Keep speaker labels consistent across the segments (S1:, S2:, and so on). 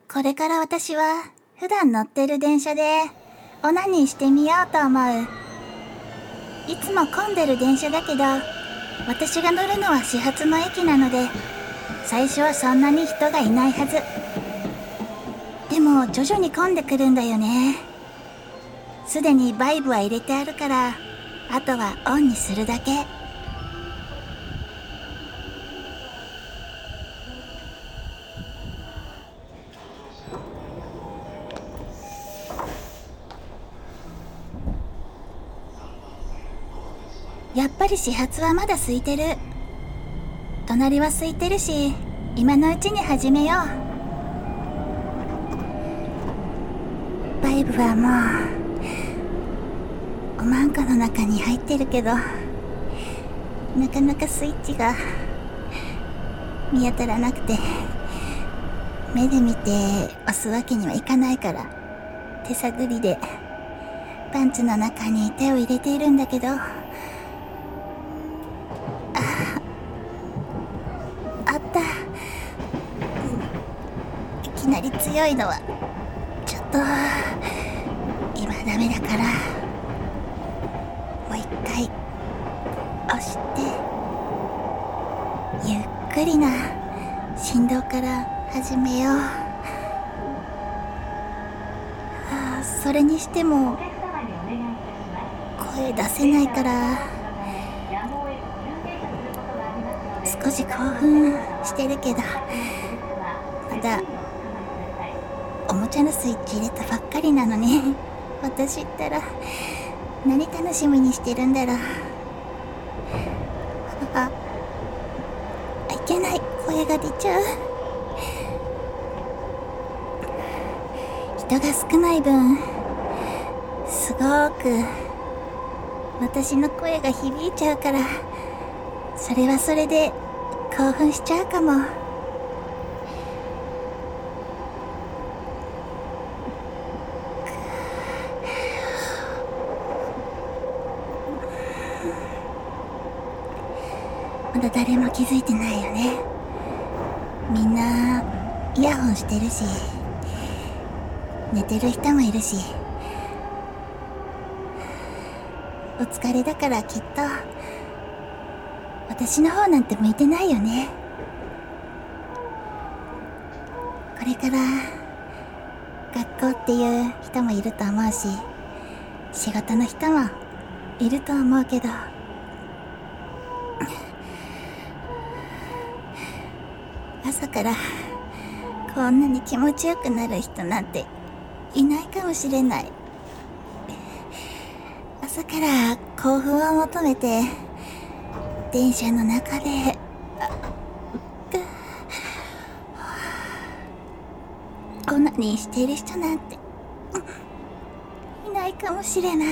S1: これから私は普段乗ってる電車でオナニーしてみようと思う。いつも混んでる電車だけど、私が乗るのは始発の駅なので、最初はそんなに人がいないはず。でも徐々に混んでくるんだよね。すでにバイブは入れてあるから、あとはオンにするだけ。やっぱり始発はまだ空いてる。隣は空いてるし、今のうちに始めよう。バイブはもうおまんこの中に入ってるけど、なかなかスイッチが見当たらなくて、目で見て押すわけにはいかないから、手探りでパンツの中に手を入れているんだけど、あった。いきなり強いのはちょっと今ダメだから、もう一回押して、ゆっくりな振動から始めよう。それにしても声出せないから、少し興奮してるけど、まだおもちゃのスイッチ入れたばっかりなのね。私ったら何楽しみにしてるんだろう。いけない、声が出ちゃう。人が少ない分、すごく私の声が響いちゃうから、それはそれで興奮しちゃうかも。まだ誰も気づいてないよね。みんなイヤホンしてるし、寝てる人もいるし、お疲れだからきっと私の方なんて向いてないよね。これから学校っていう人もいると思うし、仕事の人もいると思うけど、朝からこんなに気持ちよくなる人なんていないかもしれない。朝から興奮を求めて電車の中でオナニーしている人なんていないかもしれない。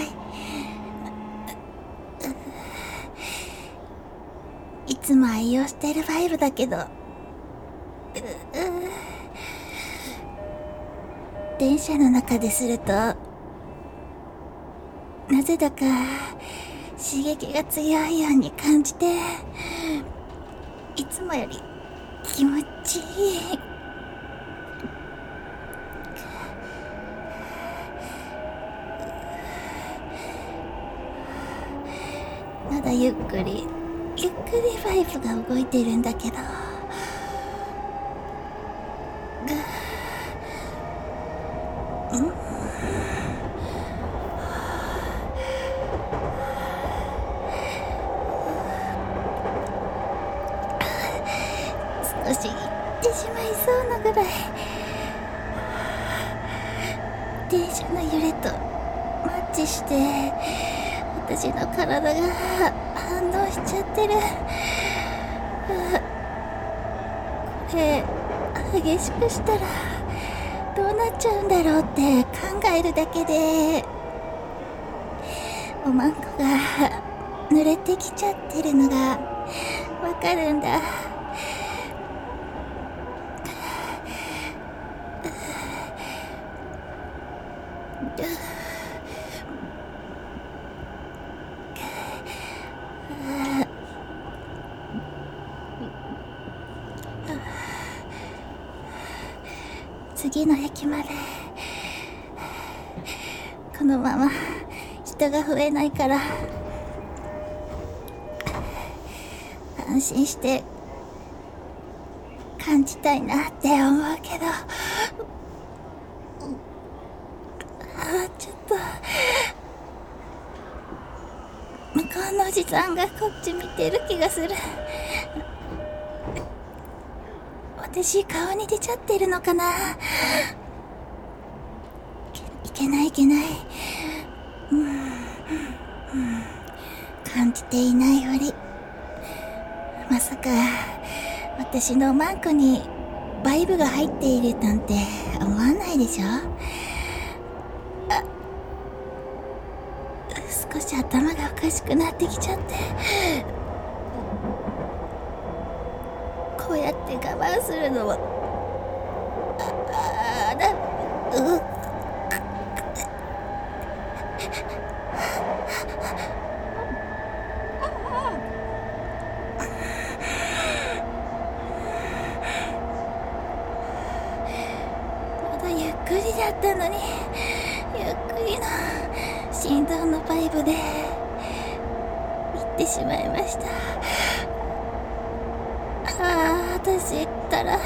S1: いつも愛用してるバイブだけど、電車の中でするとなぜだか刺激が強いように感じて、いつもより気持ちいい。まだゆっくりバイブが動いてるんだけど、少し行ってしまいそうなぐらい電車の揺れとマッチして、私の体が反応しちゃってる。これ激しくしたらどうなっちゃうんだろうって考えるだけでおまんこが濡れてきちゃってるのがわかるんだ。 次の駅までこのまま人が増えないから安心して感じたいなって思うけど、ちょっと向こうのおじさんがこっち見てる気がする。私顔に出ちゃってるのかな。いけない、感じていないふり。まさか私のマークにバイブが入っているなんて思わないでしょ。少し頭がおかしくなってきちゃって、こうやって我慢するのはまだゆっくりだったのに、ゆっくりの心臓のバイブで行ってしまいました。私ったら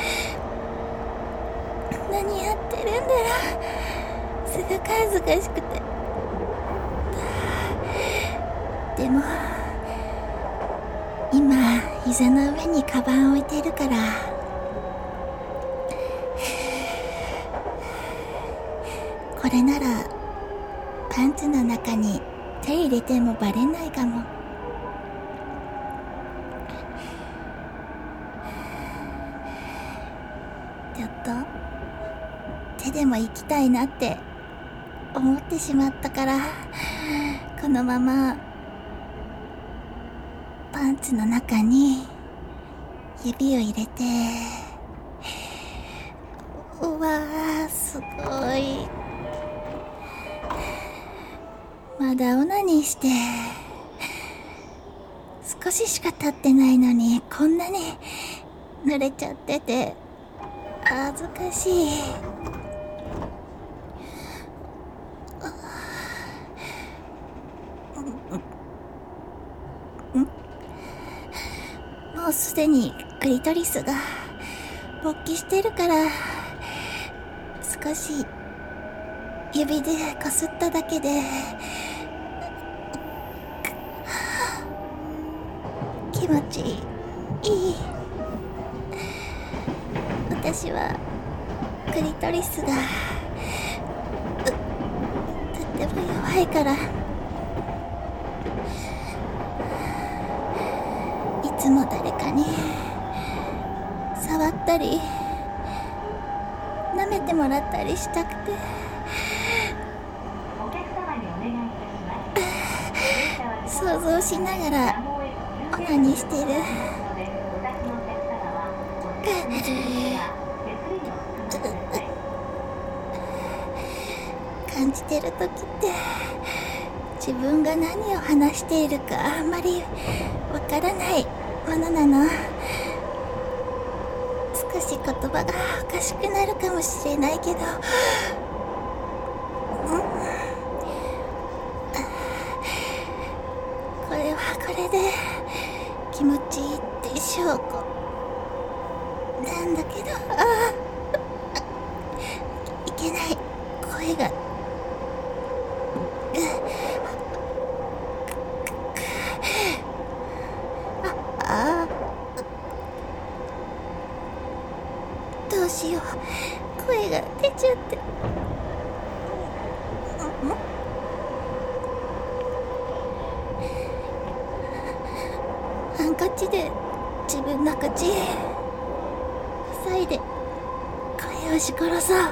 S1: 何やってるんだろう。すごく恥ずかしくて。でも今膝の上にカバン置いてるから、これならパンツの中に手入れてもバレないかも。ちょっと手でも行きたいなって思ってしまったから、このままパンツの中に指を入れて、うわー、すごい。まだオナニーして少ししか経ってないのにこんなに濡れちゃってて恥ずかしい。もうすでにクリトリスが勃起してるから、少し指でこすっただけで気持ちいい。私はクリトリスがとっても弱いから、いつも誰かに触ったり舐めてもらったりしたくて、想像しながらオナニーしてる。感じてる時って自分が何を話しているかあんまりわからないものなの。少し言葉がおかしくなるかもしれないけど、これはこれで気持ちいいって証拠なんだけど、いけない、声がどうしよう、声が出ちゃって。ハンカチで自分の口塞いで声をし殺そう。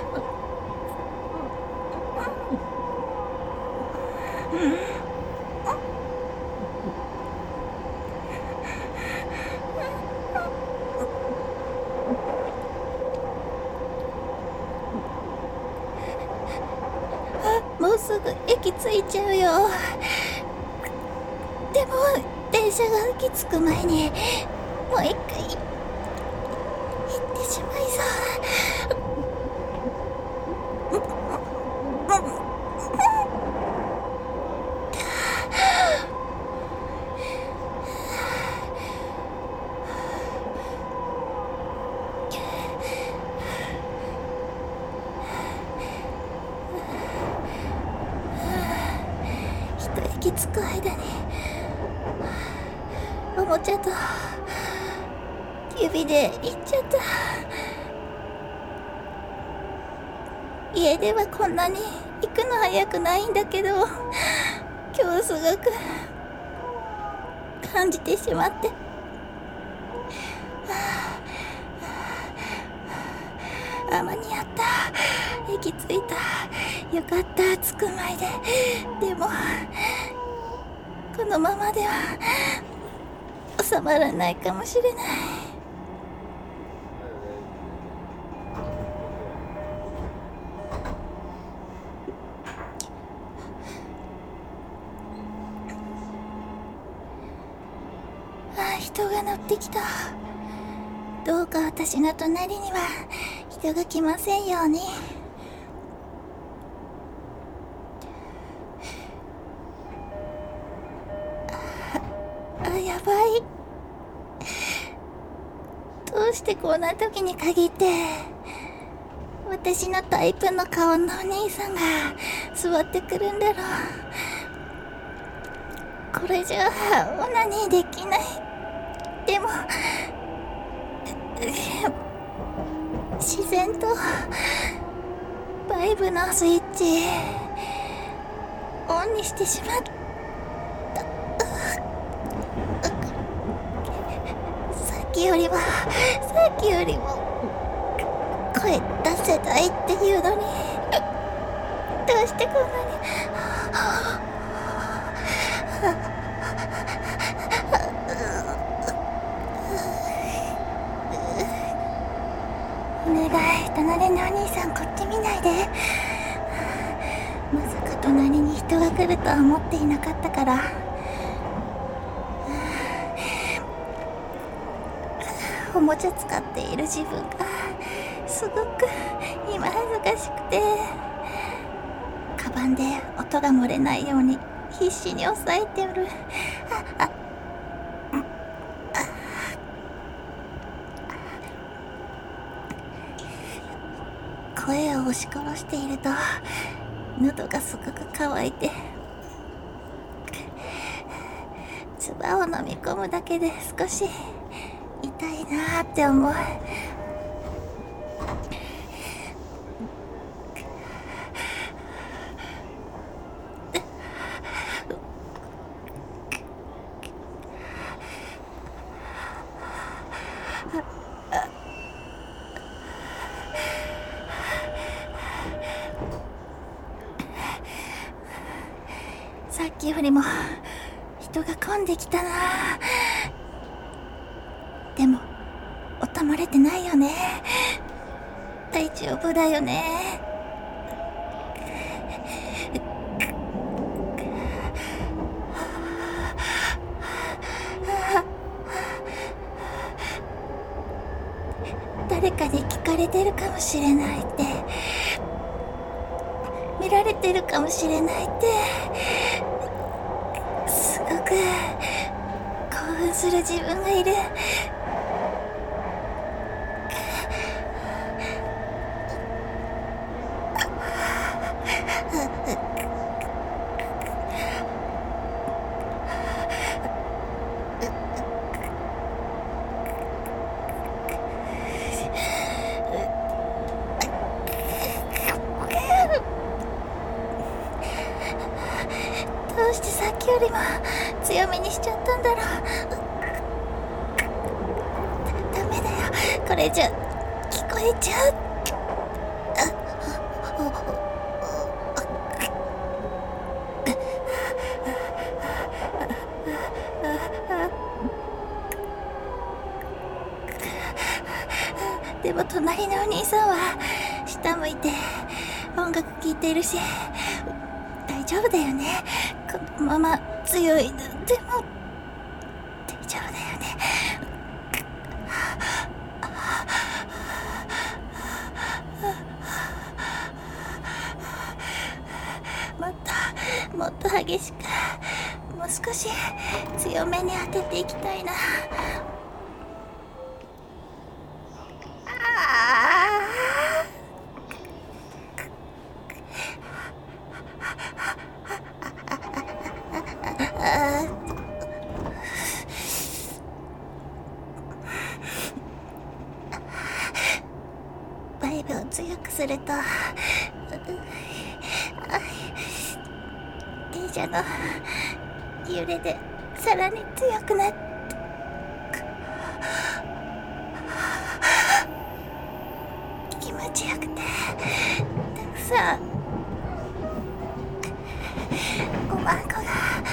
S1: もうすぐ駅着いちゃうよ。でも電車が駅着く前にもう一回行ってしまいそう。 息つく間におもちゃと指で行っちゃった。家ではこんなに行くの早くないんだけど、今日すごく感じてしまって、間に合った、息ついた、よかった、着く前で。でもこのままでは収まらないかもしれない。人が乗ってきた。どうか私の隣には人が来ませんように。やばい。どうしてこんな時に限って私のタイプの顔のお兄さんが座ってくるんだろう。これじゃあオナニーできない。でも自然とバイブのスイッチオンにしてしまった。さっきよりも声出せないっていうのに、どうしてこんなにお願い、隣のお兄さんこっち見ないで。まさか隣に人が来るとは思っていなかったから。おもちゃ使っている自分がすごく今恥ずかしくて、カバンで音が漏れないように必死に抑えておる。声を押し殺していると喉がすごく渇いて、唾を飲み込むだけで少し痛いなーって思う。さっきよりも人が混んできたな。でも音漏れてないよね。大丈夫だよね。誰かに聞かれてるかもしれないって、見られてるかもしれないって、すごく興奮する自分がいる。どうしてさっきよりも強めにしちゃったんだろう。ダメだよ、これじゃ聞こえちゃう。でも隣のお兄さんは下向いて音楽聴いているし大丈夫だよね。このまま強い。でも大丈夫だよね。もっと激しく、もう少し強めに当てていきたいな。 イブを強くすると電車の揺れでさらに強くなって気持ちよくてたくさんおまんこが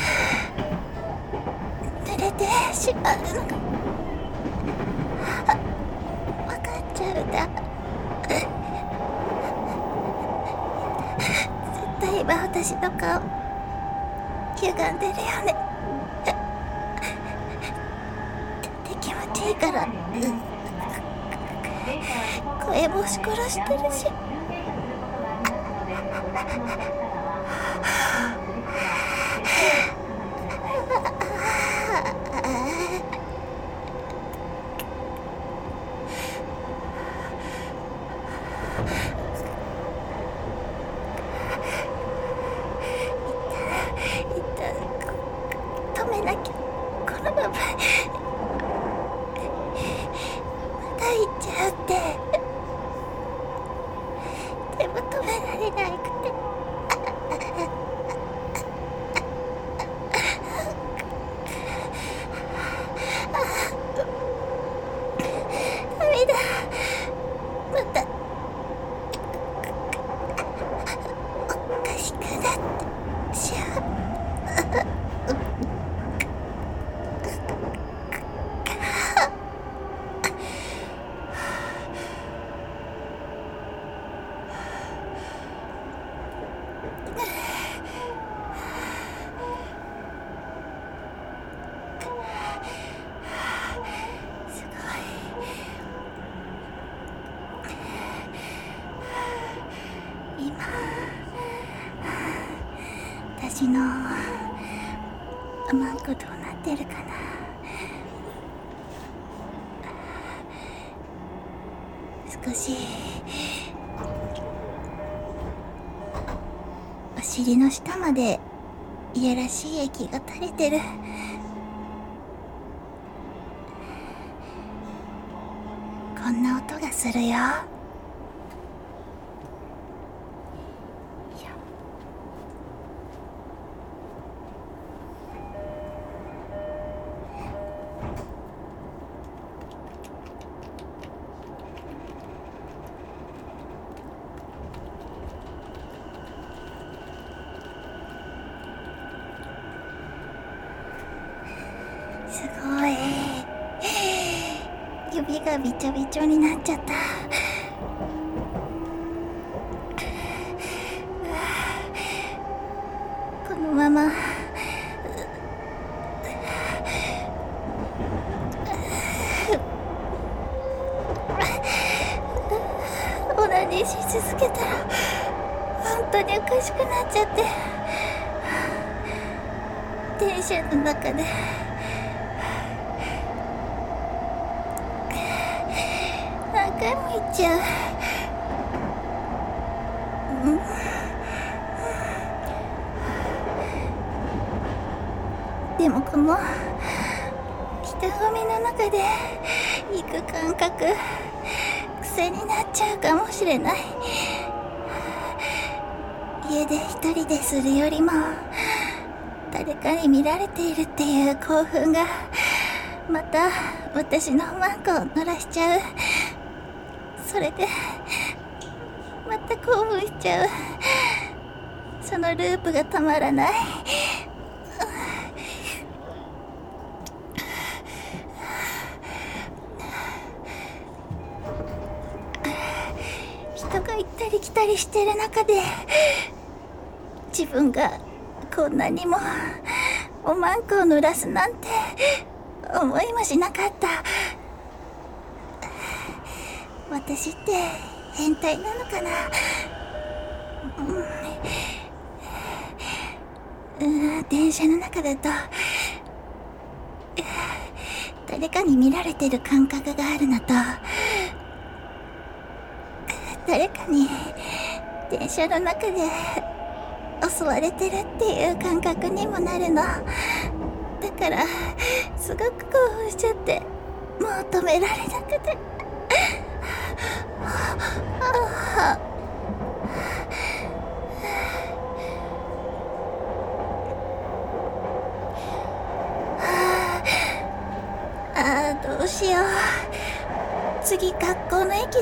S1: 濡れてしまうのが分かっちゃうんだ。絶対今私の顔歪んでるよね。気持ちいいから声も押し殺してるし止めなきゃ。このまままた行っちゃうって。でも止められなくてダメだ。またおかしくなってしまう。今私のおまんこどうなってるかな。少しお尻の下までいやらしい液が垂れてる。こんな音がするよ。すごい。指がびちょびちょになっちゃった。このままオナニーし続けたら本当におかしくなっちゃって、電車の中で何回も言っちゃう。でもこの人混みの中で行く感覚癖になっちゃうかもしれない。家で一人でするよりも誰かに見られているっていう興奮がまた私のマンコを濡らしちゃう。それでまた興奮しちゃう。そのループがたまらない。人が行ったり来たりしてる中で自分がこんなにもおまんこを濡らすなんて思いもしなかった。私って変態なのかな。電車の中だと誰かに見られてる感覚があるのと、誰かに電車の中で襲われてるっていう感覚にもなるの。だからすごく興奮しちゃってもう止められなくて。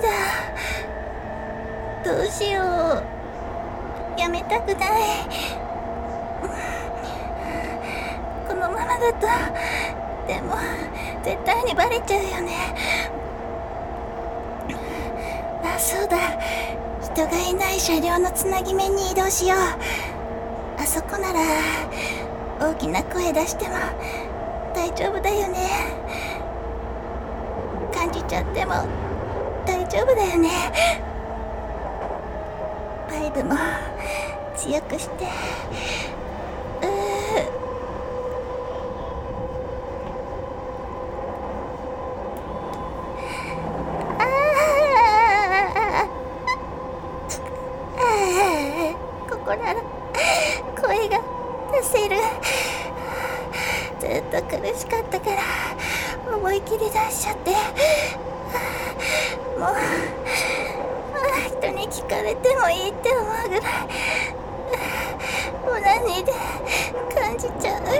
S1: だ。どうしよう。やめたくない。このままだと、でも絶対にバレちゃうよね。あ、そうだ。人がいない車両のつなぎ目に移動しよう。あそこなら大きな声出しても大丈夫だよね。感じちゃっても大丈夫だよね。パイプも強くして。ここなら声が出せる。ずっと苦しかったから思い切り出しちゃって、もう人に聞かれてもいいって思うぐらいオナニーで感じちゃうよ。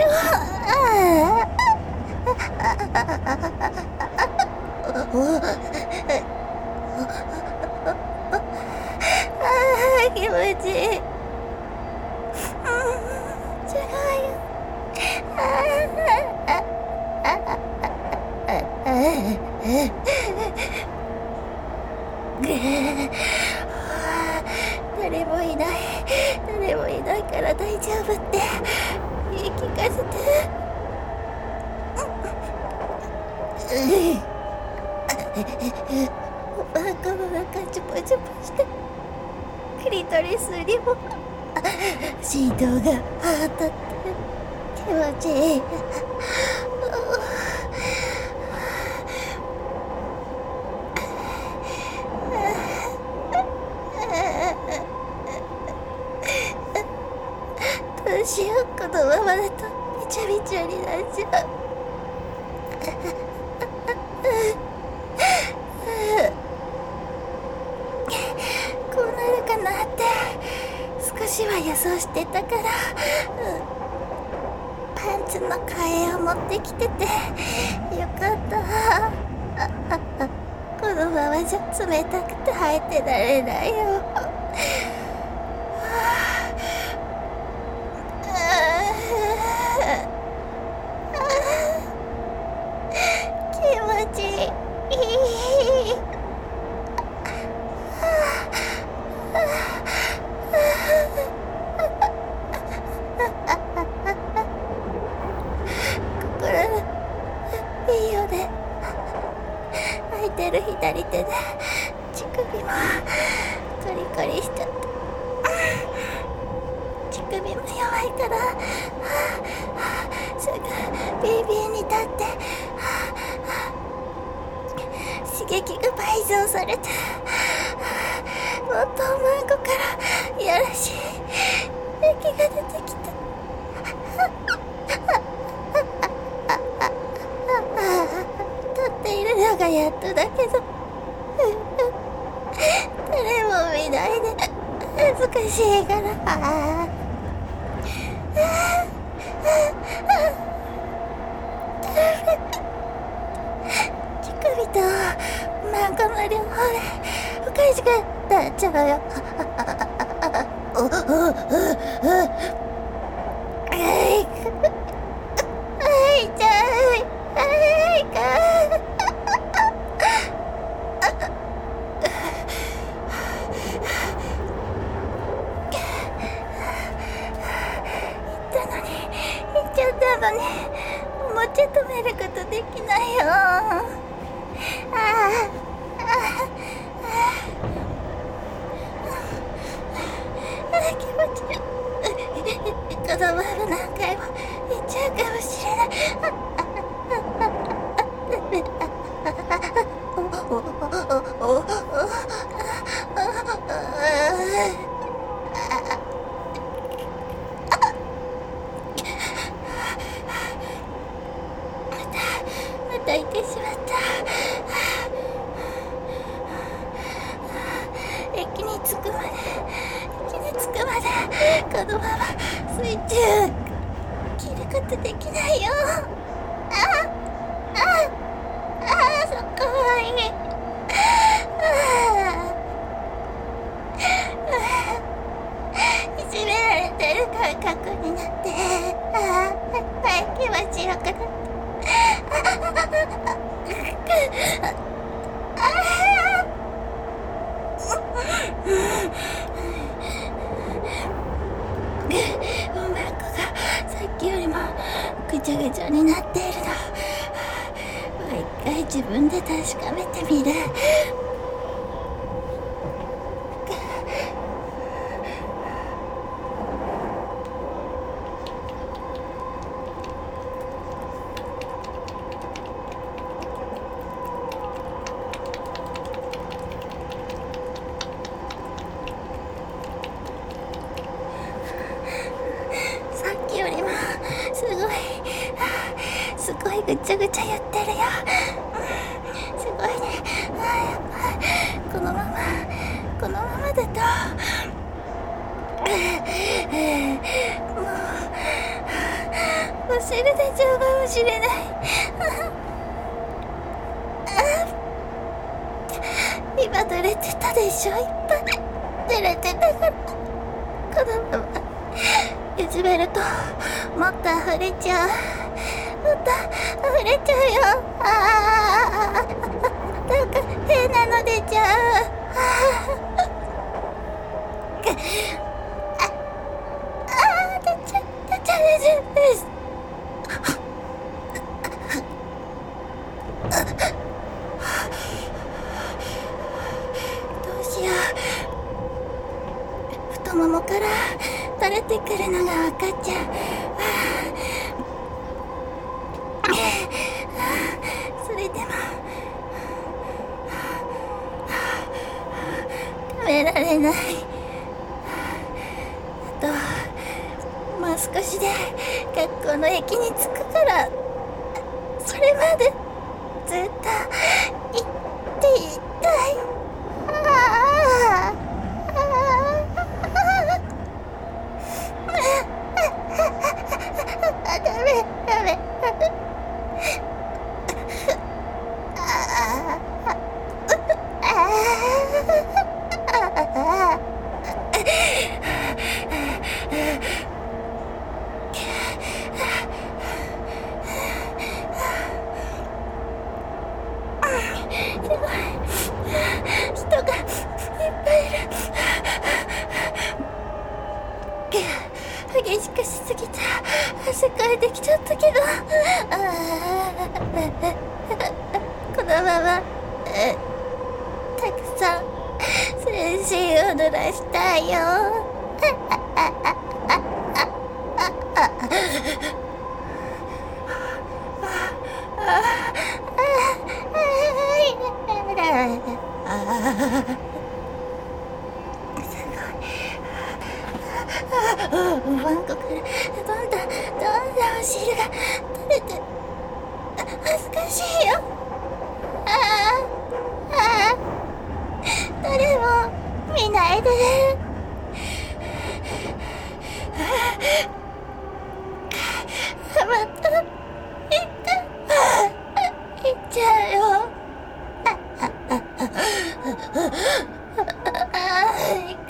S1: 気持ちいい。違うよ。誰もいないから大丈夫って言い聞かせて。おばあかもがチュポチュポしてクリトリスにも振動が当たって気持ちいい。どうしよう、このままだとびちゃびちゃになっちゃう。こうなるかなって少しは予想してたから、パンツの替えを持ってきててよかった。このままじゃ冷たくて履いてられないよ。気持ちいい。心がいいよね。空いてる左手で乳首もコリコリしちゃった。乳首も弱いからすぐビービーに立って刺激が倍増されて、もっとマンコからいやらしい液が出てきて、立っているのがやっとだけど誰も見ないで恥ずかしいから。乳首とマンコの両方でおかしくなっちゃうよ。のにおもちゃ止めることできないよ。気持ちいい。このまま何回も行っちゃうかもしれない。また行ってしまった。駅に着くまでこのまま水中切ることできないよ。そこはいい。 ちゃぐちゃになっているの。もう一回自分で確かめてみる。すごいぐちゃぐちゃ言ってるよ。すごいね。このままだともう忘れてちゃうかもしれない。今濡れてたでしょ。いっぱい濡れてたから、このままいじめるともっと溢れちゃう。また溢れちゃうよ。なんか変なの出ちゃう。出ちゃう。どうしよう。太ももから垂れてくるのが分かっちゃう。それでも止められない。あともう少しで学校の駅に着くから、それまでずっと行っていたい。ダメ。すごい人がいっぱいいる。激しくしすぎて汗かいてきちゃったけど、このままたくさん全身を濡らしたいよ。ワンコからどんどんお汁が垂れて恥ずかしいよ。誰も見ないで。また行っちゃうよ。行く。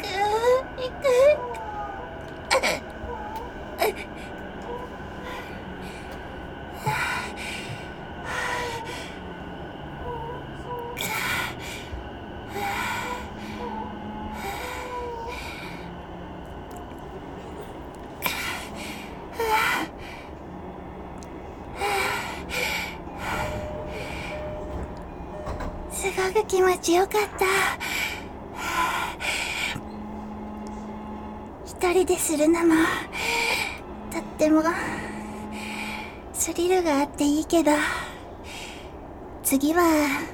S1: すごく気持ちよかった。一人でするのもとってもスリルがあっていいけど、次は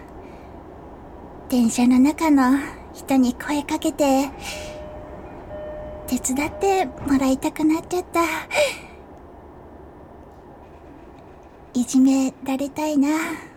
S1: 電車の中の人に声かけて手伝ってもらいたくなっちゃった。いじめられたいな。